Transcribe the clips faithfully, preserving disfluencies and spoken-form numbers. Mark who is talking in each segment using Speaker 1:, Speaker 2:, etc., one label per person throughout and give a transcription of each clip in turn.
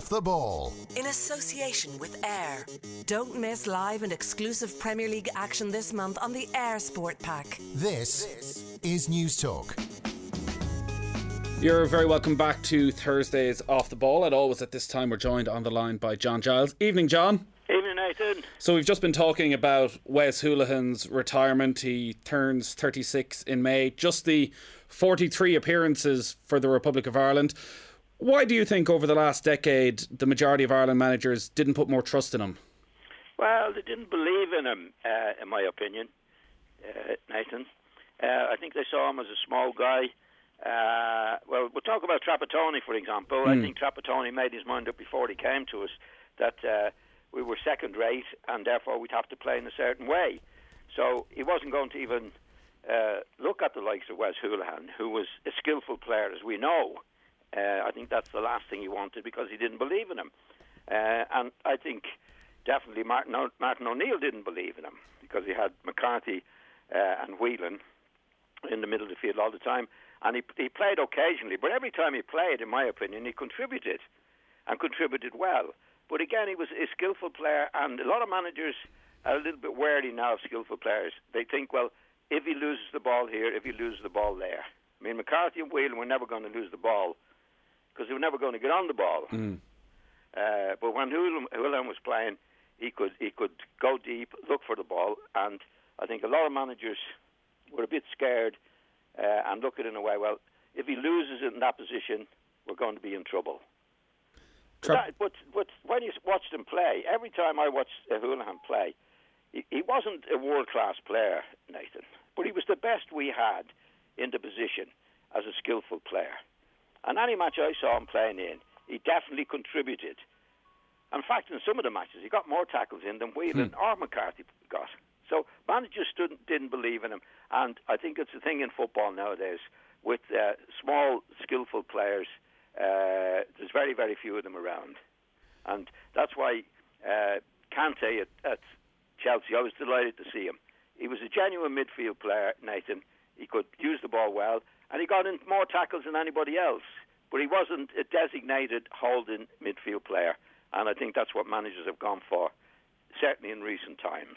Speaker 1: Off the Ball.
Speaker 2: In association with Air. Don't miss live and exclusive Premier League action this month on the Air Sport Pack.
Speaker 1: This is News Talk.
Speaker 3: You're very welcome back to Thursday's Off the Ball. And always at this time we're joined on the line by John Giles. Evening, John.
Speaker 4: Evening, Nathan.
Speaker 3: So we've just been talking about Wes Hoolahan's retirement. He turns thirty-six in May. Just the forty-three appearances for the Republic of Ireland. Why do you think over the last decade the majority of Ireland managers didn't put more trust in him?
Speaker 4: Well, they didn't believe in him, uh, in my opinion, uh, Nathan. Uh, I think they saw him as a small guy. Uh, well, we'll talk about Trapattoni, for example. Mm. I think Trapattoni made his mind up before he came to us that uh, we were second rate and therefore we'd have to play in a certain way. So he wasn't going to even uh, look at the likes of Wes Hoolahan, who was a skillful player, as we know. Uh, I think that's the last thing he wanted because he didn't believe in him. Uh, and I think definitely Martin, o- Martin O'Neill didn't believe in him because he had McCarthy uh, and Whelan in the middle of the field all the time. And he, he played occasionally, but every time he played, in my opinion, he contributed and contributed well. But again, he was a skillful player, and a lot of managers are a little bit wary now of skillful players. They think, well, if he loses the ball here, if he loses the ball there. I mean, McCarthy and Whelan were never going to lose the ball because they were never going to get on the ball. Mm. Uh, but when Hoolahan was playing, he could he could go deep, look for the ball, and I think a lot of managers were a bit scared uh, and look at it in a way, well, if he loses it in that position, we're going to be in trouble. But, that, but, but when you watched him play, every time I watched uh, Hoolahan play, he, he wasn't a world-class player, Nathan, but he was the best we had in the position as a skillful player. And any match I saw him playing in, he definitely contributed. In fact, in some of the matches, he got more tackles in than Whelan hmm. or McCarthy got. So managers stood, didn't believe in him. And I think it's a thing in football nowadays with uh, small, skillful players. Uh, there's very, very few of them around. And that's why uh, Kante at, at Chelsea, I was delighted to see him. He was a genuine midfield player, Nathan. He could use the ball well, and he got in more tackles than anybody else. But he wasn't a designated holding midfield player. And I think that's what managers have gone for, certainly in recent times.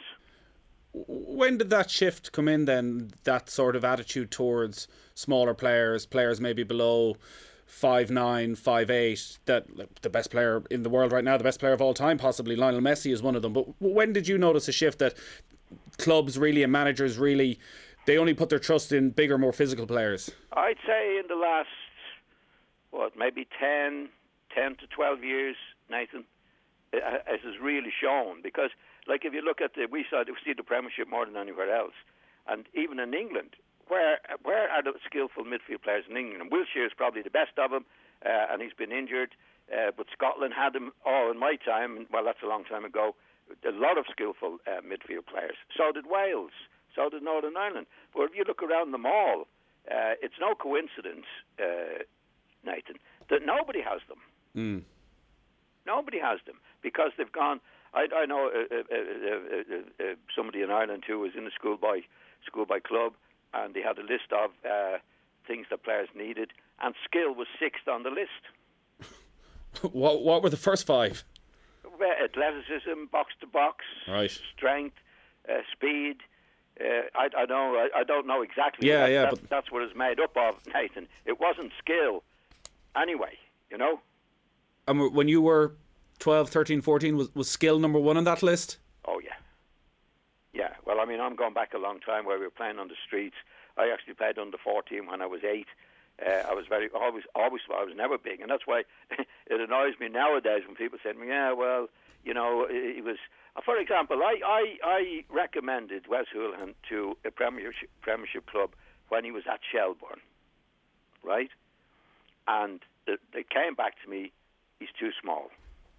Speaker 3: When did that shift come in then, that sort of attitude towards smaller players, players maybe below five nine, five eight, that the best player in the world right now, the best player of all time, possibly Lionel Messi is one of them. But when did you notice a shift that clubs really and managers really, they only put their trust in bigger, more physical players?
Speaker 4: I'd say in the last, what, maybe ten, ten to twelve years, Nathan, it has really shown. Because, like, if you look at the, we saw, we see the Premiership more than anywhere else. And even in England, where where are the skillful midfield players in England? And Wilshere is probably the best of them, uh, and he's been injured. Uh, but Scotland had them all in my time, well, that's a long time ago, a lot of skillful uh, midfield players. So did Wales, so did Northern Ireland. But if you look around them all, uh, it's no coincidence, uh, Nathan, that nobody has them. Mm. Nobody has them because they've gone. I, I know uh, uh, uh, uh, uh, somebody in Ireland who was in a schoolboy schoolboy club, and they had a list of uh, things that players needed, and skill was sixth on the list.
Speaker 3: what What were the first five?
Speaker 4: Well, athleticism, box to box,
Speaker 3: right.
Speaker 4: strength, uh, speed. Uh, I, I know. I, I don't know exactly.
Speaker 3: Yeah,
Speaker 4: that,
Speaker 3: yeah.
Speaker 4: That,
Speaker 3: but
Speaker 4: that's what it's made up of, Nathan. It wasn't skill, anyway. You know.
Speaker 3: And when you were twelve, thirteen, fourteen, was, was skill number one on that list?
Speaker 4: Oh, yeah. Yeah, well, I mean, I'm going back a long time where we were playing on the streets. I actually played under fourteen when I was eight. Uh, I was very, always, always, I was never big. And that's why it annoys me nowadays when people say to me, yeah, well, you know, it was, for example, I, I, I recommended Wes Hoolahan to a premiership, premiership club when he was at Shelbourne, right? And they came back to me, he's too small.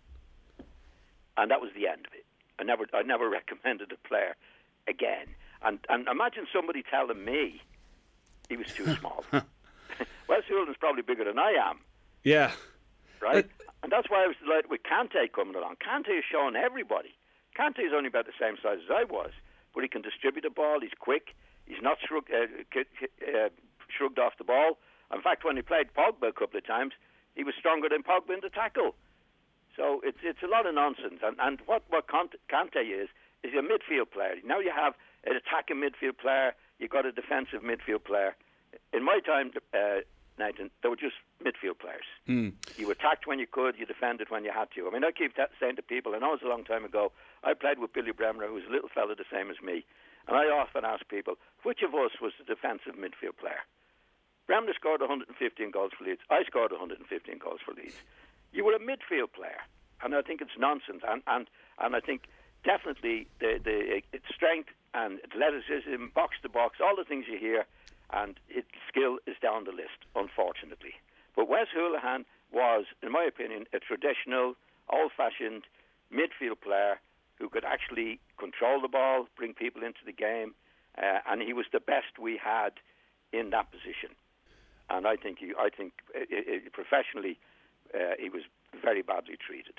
Speaker 4: And that was the end of it. I never I never recommended a player again. And and imagine somebody telling me he was too small. Wes Hoolahan's probably bigger than I am.
Speaker 3: Yeah.
Speaker 4: Right? Uh, and that's why I was delighted with Kante coming along. Kante is showing everybody. Kante is only about the same size as I was, but he can distribute the ball, he's quick, he's not shrug, uh, uh, shrugged off the ball. In fact, when he played Pogba a couple of times, he was stronger than Pogba in the tackle. So it's it's a lot of nonsense. And, and what, what Kante is, is a midfield player. Now you have an attacking midfield player, you've got a defensive midfield player. In my time, uh, Nathan, they were just midfield players.
Speaker 3: Mm.
Speaker 4: You attacked when you could, you defended when you had to. I mean, I keep that saying to people, I know it's a long time ago, I played with Billy Bremner, who was a little fella the same as me. And I often ask people, which of us was the defensive midfield player? Bremner scored one hundred fifteen goals for Leeds. I scored one hundred fifteen goals for Leeds. You were a midfield player. And I think it's nonsense. And and, and I think definitely the, the it's strength and athleticism, box to box, all the things you hear, and its skill is down the list, unfortunately. But Wes Hoolahan was, in my opinion, a traditional, old-fashioned midfield player who could actually control the ball, bring people into the game, uh, and he was the best we had in that position. And I think, he, I think, it, it, professionally, uh, he was very badly treated.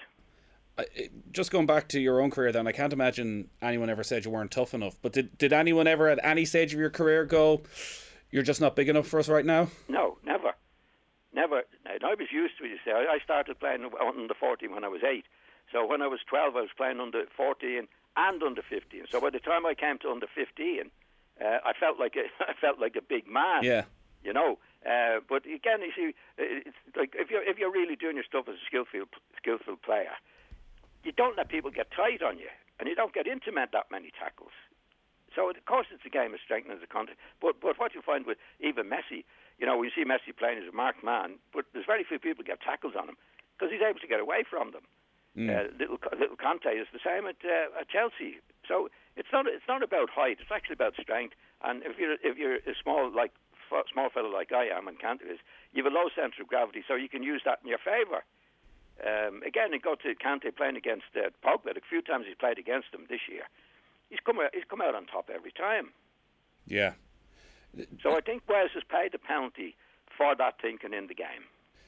Speaker 3: Just going back to your own career then, I can't imagine anyone ever said you weren't tough enough. But did, did anyone ever at any stage of your career go, you're just not big enough for us right now?
Speaker 4: No, never. Never. And I was used to it, you say. I started playing under fourteen when I was eight. So when I was twelve, I was playing under fourteen and under fifteen. So by the time I came to under fifteen, uh, I felt like a, I felt like a big man.
Speaker 3: Yeah.
Speaker 4: You know. Uh, but again, you see, it's like if you're if you're really doing your stuff as a skillful skillful player, you don't let people get tight on you, and you don't get into that many tackles. So, of course, it's a game of strength and it's a contest. But, but what you find with even Messi, you know, you see Messi playing as a marked man, but there's very few people get tackles on him because he's able to get away from them. Mm. Uh, little little Conte is the same at, uh, at Chelsea. So it's not it's not about height. It's actually about strength. And if you're if you're a small like small fellow like I am and Conte is, you have a low centre of gravity, so you can use that in your favour. Um, again, you go to Kante playing against uh, Pogba. A few times he's played against him this year. He's come out, he's come out on top every time.
Speaker 3: Yeah.
Speaker 4: So I think Wales has paid the penalty for that thinking in the game.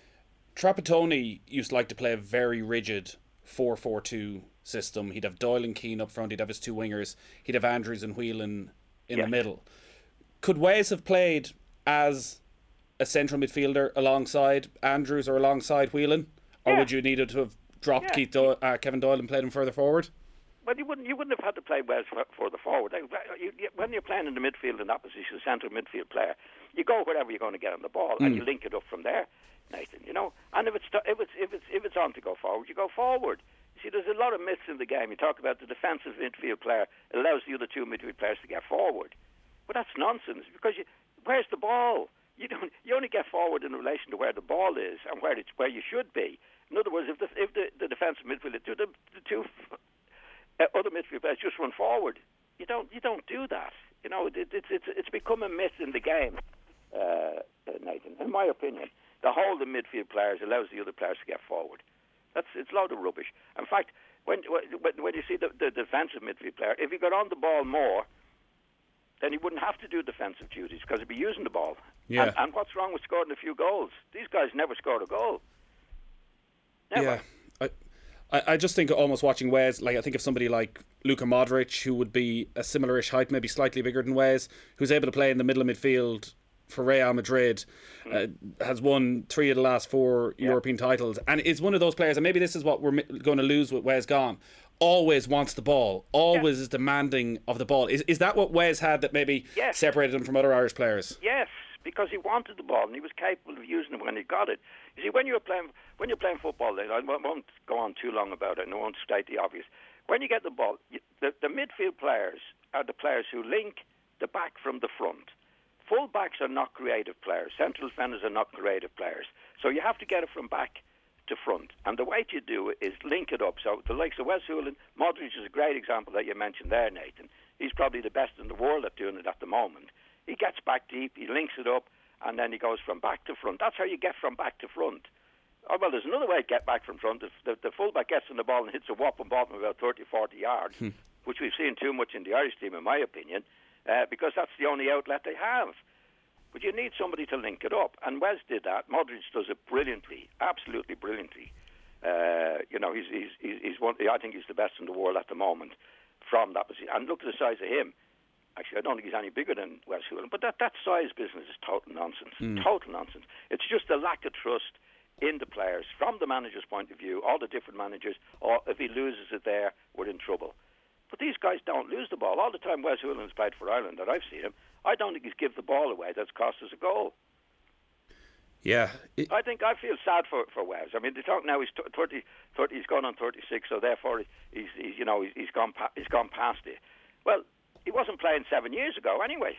Speaker 3: Trapattoni used to like to play a very rigid four four two system. He'd have Doyle and Keane up front. He'd have his two wingers. He'd have Andrews and Whelan in
Speaker 4: yes.
Speaker 3: the middle. Could Wales have played as a central midfielder alongside Andrews or alongside Whelan? Or
Speaker 4: yeah.
Speaker 3: would you need to have dropped
Speaker 4: yeah.
Speaker 3: Keith Doyle, uh, Kevin Doyle and played him further forward?
Speaker 4: Well, you wouldn't. You wouldn't have had to play Wales for, for the forward. You, you, when you're playing in the midfield in that position, central midfield player, you go wherever you're going to get on the ball, mm. and you link it up from there, Nathan. You know, and if it's if it's if it's if it's on to go forward, you go forward. You see, there's a lot of myths in the game. You talk about the defensive midfield player allows the other two midfield players to get forward, but that's nonsense because you, where's the ball? You don't. You only get forward in relation to where the ball is and where it's where you should be. In other words, if the if the, the defensive midfielder, the, the two uh, other midfield players just run forward, you don't you don't do that. You know, it, it's it's it's become a myth in the game, uh, Nathan. In my opinion, the whole the midfield players allows the other players to get forward. That's it's a load of rubbish. In fact, when when, when you see the, the defensive midfield player, if he got on the ball more, then he wouldn't have to do defensive duties because he'd be using the ball.
Speaker 3: Yeah.
Speaker 4: And, and what's wrong with scoring a few goals? These guys never scored a goal. Never.
Speaker 3: Yeah, I, I just think almost watching Wes, like I think of somebody like Luka Modric, who would be a similar-ish height, maybe slightly bigger than Wes, who's able to play in the middle of midfield for Real Madrid, mm. uh, has won three of the last four yeah. European titles, and is one of those players, and maybe this is what we're going to lose with Wes gone, always wants the ball, always yeah. is demanding of the ball. Is is that what Wes had that maybe
Speaker 4: yes.
Speaker 3: separated him from other Irish players?
Speaker 4: Yes. Because he wanted the ball and he was capable of using it when he got it. You see, when you're playing when you're playing football, I won't go on too long about it, and I won't state the obvious. When you get the ball, the, the midfield players are the players who link the back from the front. Full backs are not creative players. Central defenders are not creative players. So you have to get it from back to front. And the way you do it is link it up. So the likes of Wes Hoolahan, Modric is a great example that you mentioned there, Nathan. He's probably the best in the world at doing it at the moment. He gets back deep, he links it up, and then he goes from back to front. That's how you get from back to front. Oh, well, there's another way to get back from front. If the, the fullback gets on the ball and hits a whopping ball from about thirty, forty yards, hmm. which we've seen too much in the Irish team, in my opinion, uh, because that's the only outlet they have. But you need somebody to link it up, and Wes did that. Modric does it brilliantly, absolutely brilliantly. Uh, you know, he's, he's, he's one, I think he's the best in the world at the moment from that position. And look at the size of him. Actually, I don't think he's any bigger than Wes Hoolahan, but that, that size business is total nonsense. Mm. Total nonsense. It's just a lack of trust in the players, from the manager's point of view, all the different managers, or if he loses it there, we're in trouble. But these guys don't lose the ball. All the time Wes Houlihan's played for Ireland, that I've seen him, I don't think he's give the ball away that's cost us a goal.
Speaker 3: Yeah. It,
Speaker 4: I think I feel sad for for Wes. I mean, they talk now he's thirty, thirty, he's gone on thirty-six, so therefore he's, he's you know he's, he's gone pa- he's gone past it. Well, he wasn't playing seven years ago anyway,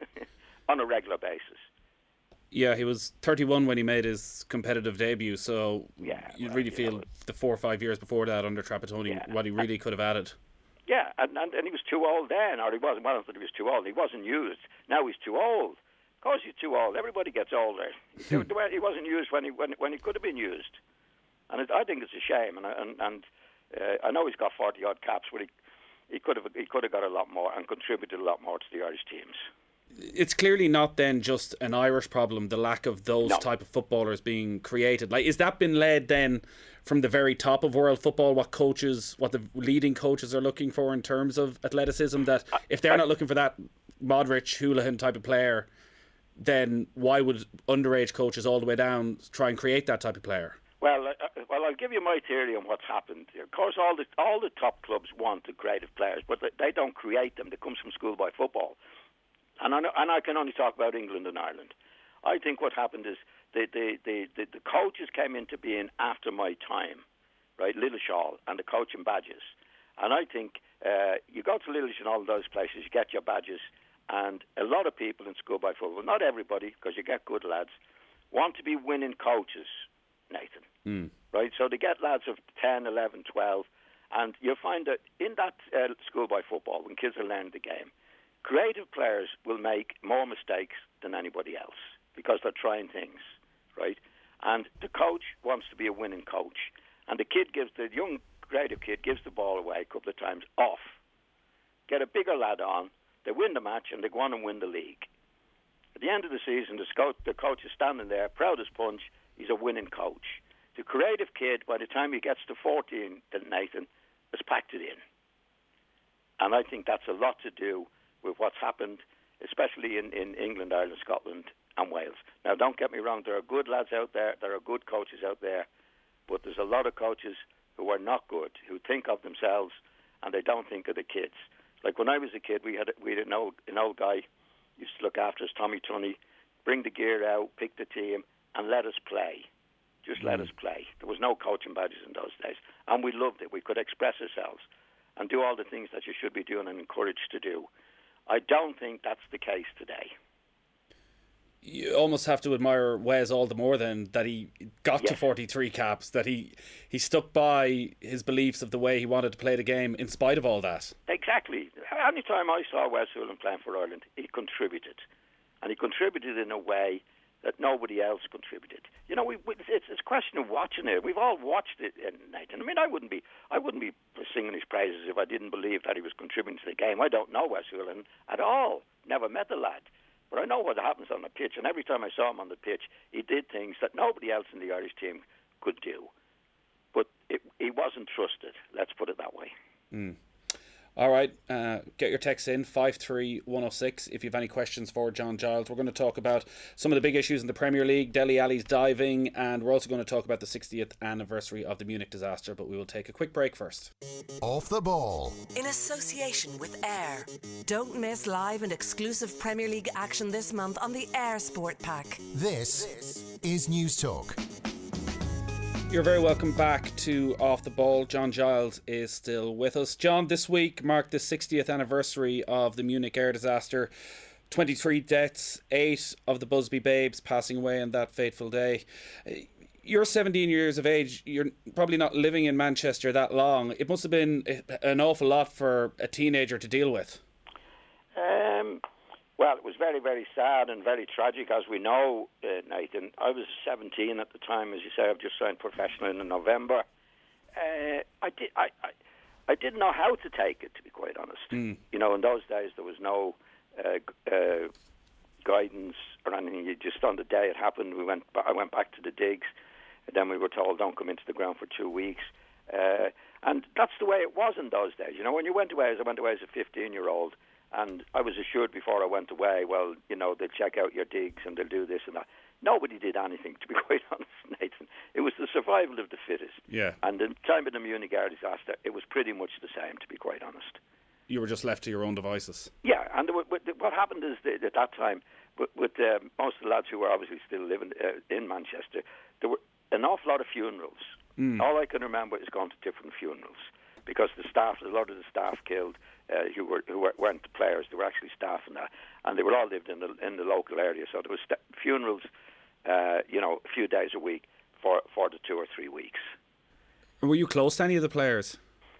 Speaker 4: on a regular basis.
Speaker 3: Yeah, he was thirty-one when he made his competitive debut, so
Speaker 4: yeah,
Speaker 3: you'd
Speaker 4: well,
Speaker 3: really
Speaker 4: you
Speaker 3: feel
Speaker 4: know,
Speaker 3: the four or five years before that under Trapattoni,
Speaker 4: yeah.
Speaker 3: what he really could have added.
Speaker 4: Yeah, and, and and he was too old then, or he wasn't. Well, not that he was too old. He wasn't used. Now he's too old. Of course, he's too old. Everybody gets older.
Speaker 3: Hmm.
Speaker 4: He wasn't used when he when, when he could have been used, and it, I think it's a shame. And and, and uh, I know he's got forty odd caps, but he he could have he could have got a lot more and contributed a lot more to the Irish teams.
Speaker 3: It's clearly not then just an Irish problem, the lack of those
Speaker 4: No.
Speaker 3: type of footballers being created. Like, is that been led then from the very top of world football, what coaches, what the leading coaches are looking for in terms of athleticism, that if they're not looking for that Modric, Houlihan type of player, then why would underage coaches all the way down try and create that type of player?
Speaker 4: Well, uh, well, I'll give you my theory on what's happened. Of course, all the all the top clubs want the creative players, but they, they don't create them. They come from schoolboy football. And I, know, and I can only talk about England and Ireland. I think what happened is the the, the, the, the coaches came into being after my time, right? Lillishall and the coaching badges. And I think uh, you go to Lillish and all those places, you get your badges, and a lot of people in schoolboy football, not everybody, because you get good lads, want to be winning coaches, Nathan.
Speaker 3: Mm.
Speaker 4: Right? So they get lads of ten, eleven, twelve, and you'll find that in that uh, schoolboy football, when kids are learning the game, creative players will make more mistakes than anybody else because they're trying things, right? And the coach wants to be a winning coach. And the kid gives, the young creative kid gives the ball away a couple of times off. Get a bigger lad on, they win the match and they go on and win the league. At the end of the season, the coach, the coach is standing there, proud as punch, he's a winning coach. The creative kid, by the time he gets to fourteen, Nathan, has packed it in. And I think that's a lot to do with what's happened, especially in, in England, Ireland, Scotland and Wales. Now, don't get me wrong, there are good lads out there, there are good coaches out there, but there's a lot of coaches who are not good, who think of themselves and they don't think of the kids. Like when I was a kid, we had, we had an, old, an old guy used to look after us, Tommy Tunney, bring the gear out, pick the team and let us play. Just let mm. us play. There was no coaching badges in those days. And we loved it. We could express ourselves and do all the things that you should be doing and encouraged to do. I don't think that's the case today.
Speaker 3: You almost have to admire Wes all the more then that he got
Speaker 4: yes.
Speaker 3: to forty-three caps, that he, he stuck by his beliefs of the way he wanted to play the game in spite of all that.
Speaker 4: Exactly. Any time I saw Wes Houlihan playing for Ireland, he contributed. And he contributed in a way that nobody else contributed. You know, we, we, it's, it's a question of watching it. We've all watched it, Nathan. I mean, I wouldn't be, I wouldn't be singing his praises if I didn't believe that he was contributing to the game. I don't know Wes Houlihan at all. Never met the lad, but I know what happens on the pitch. And every time I saw him on the pitch, he did things that nobody else in the Irish team could do. But it, he wasn't trusted. Let's put it that way.
Speaker 3: Mm. All right, uh, get your texts in, five three one oh six, if you have any questions for John Giles. We're going to talk about some of the big issues in the Premier League, Dele Alli's diving, and we're also going to talk about the sixtieth anniversary of the Munich disaster, but we will take a quick break first.
Speaker 1: Off the ball.
Speaker 2: In association with Air. Don't miss live and exclusive Premier League action this month on the Air Sport Pack.
Speaker 1: This is News Talk.
Speaker 3: You're very welcome back to Off the Ball. John Giles is still with us. John, this week marked the sixtieth anniversary of the Munich air disaster. twenty-three deaths, eight of the Busby Babes passing away on that fateful day. You're seventeen years of age. You're probably not living in Manchester that long. It must have been an awful lot for a teenager to deal with.
Speaker 4: Um... Well, it was very, very sad and very tragic, as we know, uh, Nathan. I was seventeen at the time, as you say. I've just signed professional in November. Uh, I did. I, I, I didn't know how to take it, to be quite honest. Mm. You know, in those days there was no uh, uh, guidance or anything. You just on the day it happened, we went. I went back to the digs, and then we were told don't come into the ground for two weeks. Uh, and that's the way it was in those days. You know, when you went away, as I went away as a fifteen-year-old. And I was assured before I went away, well, you know, they'll check out your digs and they'll do this and that. Nobody did anything, to be quite honest, Nathan. it was the survival of the fittest.
Speaker 3: Yeah.
Speaker 4: And the time of the Munich-Air disaster, it was pretty much the same, to be quite honest.
Speaker 3: You were just left to your own devices.
Speaker 4: Yeah, and there were, what happened is that at that time, with, with uh, most of the lads who were obviously still living uh, in Manchester, there were an awful lot of funerals. Mm. All I can remember is going to different funerals because the staff, a lot of the staff killed uh, who were who weren't the players, they were actually staff and that, and they were all lived in the in the local area. So there was st- funerals, uh, you know, a few days a week for for the two or three weeks.
Speaker 3: Were you close to any of the players?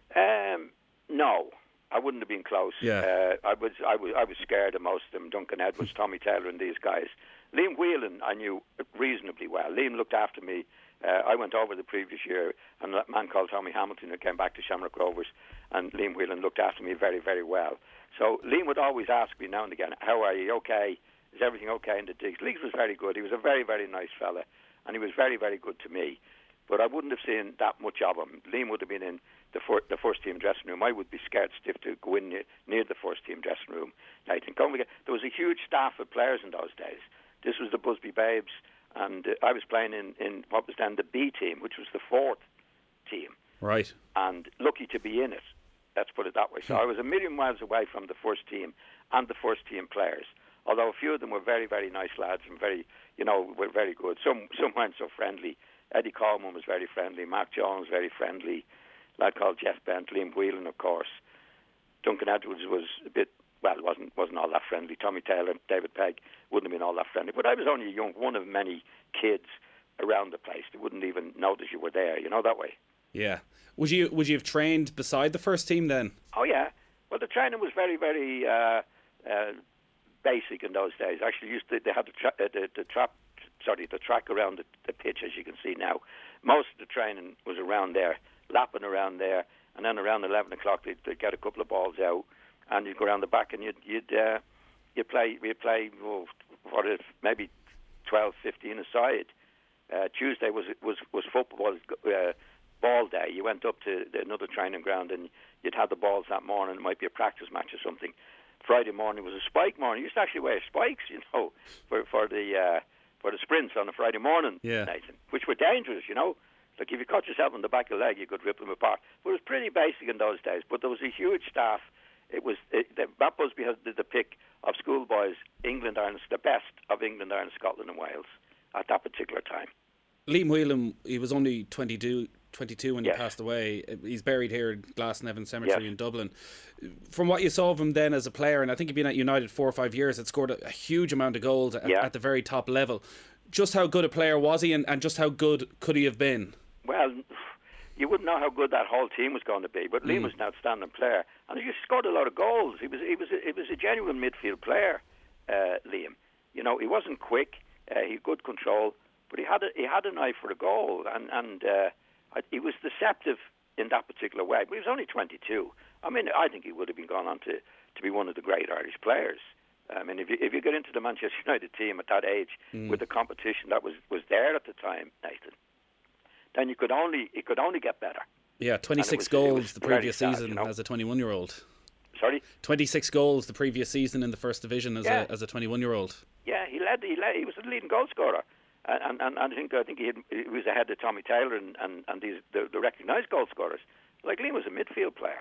Speaker 4: Um, no. I wouldn't have been close.
Speaker 3: Yeah.
Speaker 4: Uh, I was, I was, I was scared of most of them. Duncan Edwards, Tommy Taylor, and these guys. Liam Whelan, I knew reasonably well. Liam looked after me. Uh, I went over the previous year, and a man called Tommy Hamilton who came back to Shamrock Rovers, and Liam Whelan looked after me very, very well. So Liam would always ask me now and again, "How are you? Okay? Is everything okay in the digs?" Leagues was very good. He was a very, very nice fella, and he was very, very good to me. But I wouldn't have seen that much of him. Liam would have been in the, for, the first team dressing room. I would be scared stiff to go in near, near the first team dressing room. I think there was a huge staff of players in those days. This was the Busby Babes, and uh, I was playing in, in what was then the B team, which was the fourth team.
Speaker 3: Right.
Speaker 4: And lucky to be in it. Let's put it that way. So I was a million miles away from the first team and the first team players. Although a few of them were very, very nice lads and very, you know, were very good. Some some weren't so friendly. Eddie Coleman was very friendly. Mark Jones very friendly. A lad called Jeff Bent, Liam Whelan, of course. Duncan Edwards was a bit, well, wasn't wasn't all that friendly. Tommy Taylor, David Pegg wouldn't have been all that friendly. But I was only a young, one of many kids around the place. They wouldn't even notice you were there, you know, that way.
Speaker 3: Yeah. Would you would you have trained beside the first team then?
Speaker 4: Oh, yeah. Well, the training was very, very uh, uh, basic in those days. Actually, used to, they had the, tra- uh, the, the trap. Sorry, the track around the, the pitch, as you can see now. Most of the training was around there, lapping around there, and then around eleven o'clock they'd, they'd get a couple of balls out, and you'd go around the back and you'd you'd uh, you'd play you'd play oh, what is maybe twelve, fifteen aside. Uh, Tuesday was was was football uh, ball day. You went up to another training ground and you'd have the balls that morning. It might be a practice match or something. Friday morning was a spike morning. You used to actually wear spikes, you know, for for the. Uh, for the sprints on a Friday morning,
Speaker 3: yeah.
Speaker 4: Nathan, which were dangerous, you know. Like if you cut yourself on the back of the leg, you could rip them apart. But it was pretty basic in those days. But there was a huge staff. It was it, the, Matt Busby had the, the pick of schoolboys, England, Ireland, the best of England, Ireland, Scotland, and Wales at that particular time.
Speaker 3: Liam Whelan, he was only twenty-two, twenty-two when
Speaker 4: yes.
Speaker 3: he passed away. He's buried here at Glasnevin Cemetery
Speaker 4: yes.
Speaker 3: in Dublin. From what you saw of him then as a player, and I think he'd been at United four or five years, had scored a, a huge amount of goals at,
Speaker 4: yeah.
Speaker 3: at the very top level. Just how good a player was he, and, and just how good could he have been?
Speaker 4: Well, you wouldn't know how good that whole team was going to be, but mm. Liam was an outstanding player, and he scored a lot of goals. He was he was a, he was a genuine midfield player, uh, Liam. You know, he wasn't quick, uh, he had good control, but he had a, he had an eye for a goal, and and uh, he was deceptive in that particular way. But he was only twenty-two. I mean, I think he would have been gone on to, to be one of the great Irish players. I mean, if you if you get into the Manchester United team at that age mm. with the competition that was, was there at the time, Nathan, then you could only it could only get better.
Speaker 3: Yeah, twenty-six was, goals the previous
Speaker 4: sad,
Speaker 3: season
Speaker 4: you know?
Speaker 3: as a twenty-one-year-old.
Speaker 4: Sorry,
Speaker 3: twenty-six goals the previous season in the first division as
Speaker 4: yeah.
Speaker 3: a as a twenty-one-year-old.
Speaker 4: Yeah, he led. He led. He was the leading goal scorer, and and, and I think I think he, had, he was ahead of Tommy Taylor and and, and these the, the recognised goal scorers. Like Liam was a midfield player.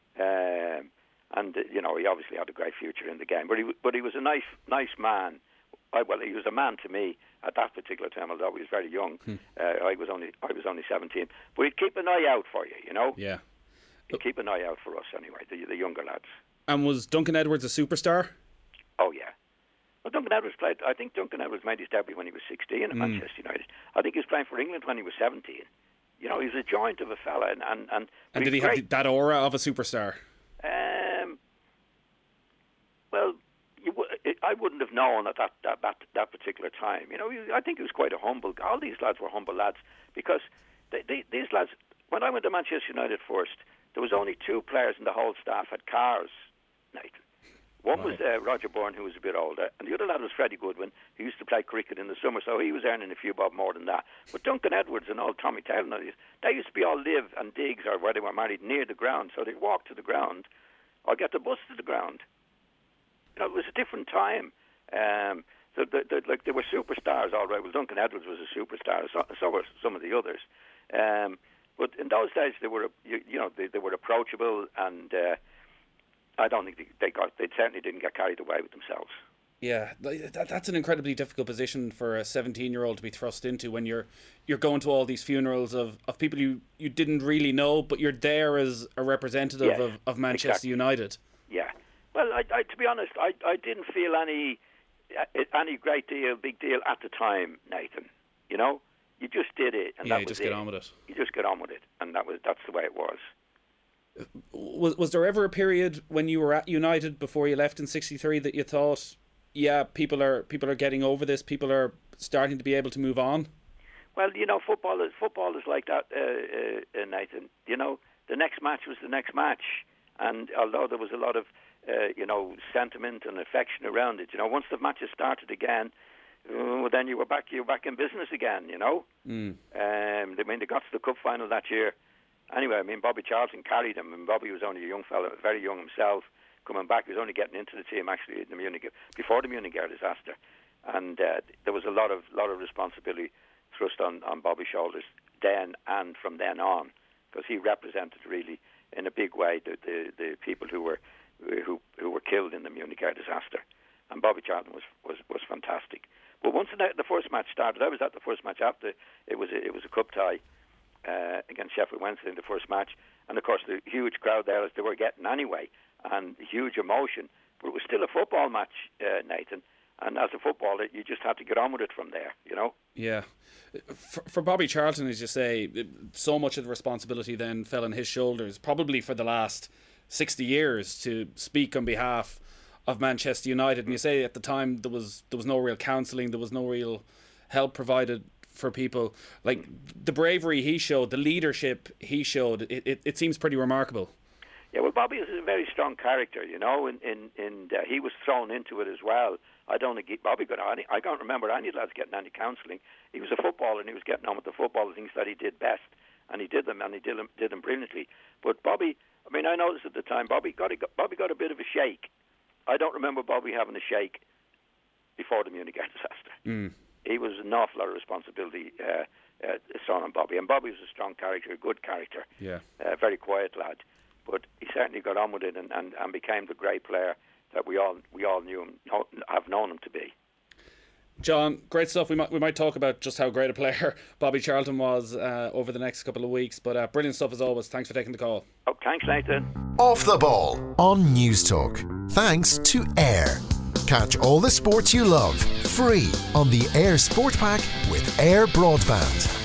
Speaker 4: Um, And uh, you know, he obviously had a great future in the game. But he, but he was a nice, nice man. I, well, he was a man to me at that particular time. Although he was very young, hmm. uh, I was only, I was only seventeen. But he'd keep an eye out for you, you know.
Speaker 3: Yeah.
Speaker 4: He'd keep an eye out for us anyway, the, the younger lads.
Speaker 3: And was Duncan Edwards a superstar?
Speaker 4: Oh yeah. Well, Duncan Edwards played. I think Duncan Edwards made his debut when he was sixteen at mm. Manchester United. I think he was playing for England when he was seventeen. You know, he was a joint of a fella, and and and,
Speaker 3: and did he great. have that aura of a superstar?
Speaker 4: Um. Well, you w- I wouldn't have known at that, that that that particular time. You know, I think he was quite a humble. All these lads were humble lads because they, they, these lads. When I went to Manchester United first, there was only two players in the whole staff had cars. Nathan. One was uh, Roger Byrne, who was a bit older, and the other lad was Freddie Goodwin, who used to play cricket in the summer, so he was earning a few bob more than that. But Duncan Edwards and old Tommy Taylor, they used to be all live and digs, or where they were married, near the ground, so they'd walk to the ground or get the bus to the ground. You know, it was a different time. Um, So the, the, like they were superstars, all right. Well, Duncan Edwards was a superstar, so, so were some of the others. Um, but in those days, they were, you, you know, they, they were approachable, and uh, I don't think they, they got. They certainly didn't get carried away with themselves.
Speaker 3: Yeah, that, that's an incredibly difficult position for a seventeen-year-old to be thrust into when you're you're going to all these funerals of, of people you, you didn't really know, but you're there as a representative
Speaker 4: Yes,
Speaker 3: of, of Manchester
Speaker 4: exactly.
Speaker 3: United.
Speaker 4: Yeah. Well, I, I, to be honest, I, I didn't feel any any great deal, big deal at the time, Nathan. You know, you just did it, and
Speaker 3: Yeah,
Speaker 4: that
Speaker 3: you
Speaker 4: was
Speaker 3: just
Speaker 4: it.
Speaker 3: get on with it.
Speaker 4: You just get on with it, and that was that's the way it was.
Speaker 3: Was was there ever a period when you were at United before you left in sixty-three that you thought, yeah, people are people are getting over this, people are starting to be able to move on?
Speaker 4: Well, you know, football is football is like that, uh, uh, Nathan. You know, the next match was the next match, and although there was a lot of uh, you know sentiment and affection around it, you know, once the matches started again, uh, then you were back you were back in business again. You know,
Speaker 3: mm.
Speaker 4: um, I mean, they got to the cup final that year. Anyway, I mean, Bobby Charlton carried him, and Bobby was only a young fellow, very young himself. Coming back, he was only getting into the team actually in the Munich before the Munich air disaster, and uh, there was a lot of lot of responsibility thrust on, on Bobby's shoulders then and from then on, because he represented really in a big way the, the, the people who were who who were killed in the Munich air disaster, and Bobby Charlton was was, was fantastic. But once the, the first match started, I was at the first match after it was a, it was a cup tie uh, against Sheffield Wednesday in the first match, and of course the huge crowd there as they were getting anyway, and huge emotion. But it was still a football match, uh, Nathan. And as a footballer, you just had to get on with it from there, you know?
Speaker 3: Yeah. For, for Bobby Charlton, as you say, so much of the responsibility then fell on his shoulders, probably for the last sixty years, to speak on behalf of Manchester United. And you say at the time there was there was no real counselling, there was no real help provided for people. Like, the bravery he showed, the leadership he showed, it, it, it seems pretty remarkable.
Speaker 4: Yeah, well, Bobby is a very strong character, you know, and, and, and uh, he was thrown into it as well. I don't think he, Bobby got any, I can't remember any lads getting any counselling. He was a footballer and he was getting on with the football, the things that he did best, and he did them, and he did them, did them brilliantly. But Bobby, I mean, I noticed at the time, Bobby got, a, Bobby got a bit of a shake. I don't remember Bobby having a shake before the Munich air disaster.
Speaker 3: Mm.
Speaker 4: He was an awful lot of responsibility uh, uh, thrown on Bobby, and Bobby was a strong character, a good character,
Speaker 3: Yeah.
Speaker 4: a very quiet lad. But he certainly got on with it and, and, and became the great player that we all we all knew him, have known him to be.
Speaker 3: John, great stuff. We might we might talk about just how great a player Bobby Charlton was uh, over the next couple of weeks. But uh, brilliant stuff as always. Thanks for taking the call.
Speaker 4: Oh, thanks, Nathan.
Speaker 1: Off the Ball on News Talk. Thanks to Air. Catch all the sports you love free on the Air Sport Pack with Air Broadband.